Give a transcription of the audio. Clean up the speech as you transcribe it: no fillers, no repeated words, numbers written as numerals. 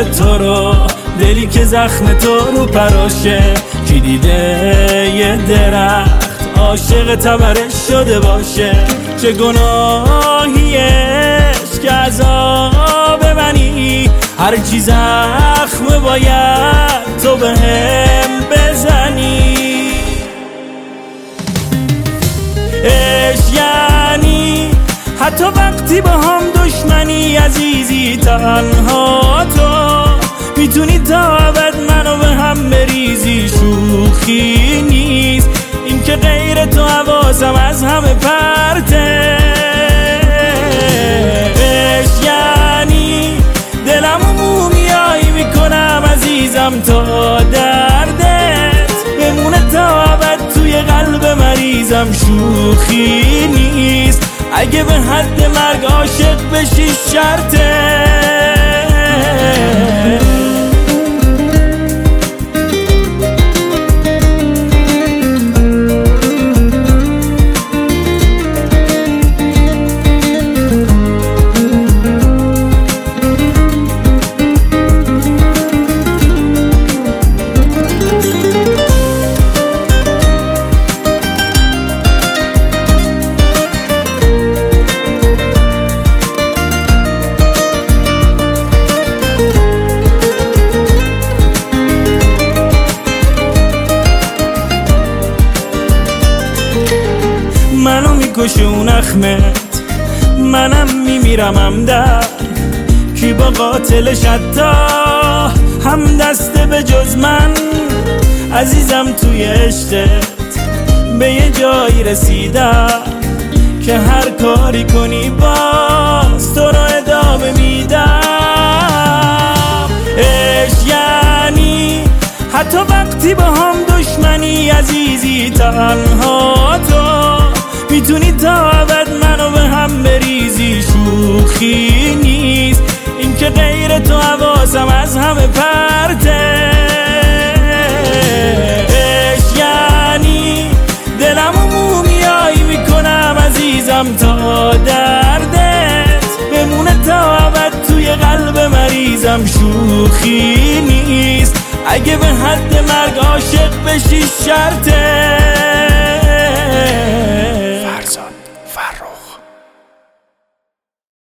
تو رو، دلی که زخم تو رو پراشه. کی دیده یه درخت عاشق تبرش شده باشه؟ چه گناهیش که عذاب منی، هر چی زخم باید تو بهم بزنی. عشق یعنی حتی وقتی با هم دشمنی، عزیزی تنها تو میتونی تا ابد منو به هم بریزی. شوخی نیست این که غیر تو حواسم از همه پرته. عشق یعنی دلمو مومیایی میکنم عزیزم تا دردت بمونه تا ابد توی قلب مریضم. شوخی نیست اگه به حد مرگ عاشق بشی شرطه. منو میکشه اون اخمت، منم میمیرم همدرد. کی با قاتلش حتی هم دسته به جز من؟ عزیزم توی عشقت به یه جایی رسیدم که هر کاری کنی باز تو رو ادامه میدم. عشق یعنی حتی وقتی با هم دشمنی، عزیزی تنها تو میتونی تا ابد منو به هم بریزی. شوخی نیست این که غیر تو حواسم از همه پرته. عشق یعنی دلمو مومیایی میکنم عزیزم تا دردت بمونه تا ابد توی قلب مریضم. شوخی نیست اگه به حد مرگ عاشق بشی شرطه.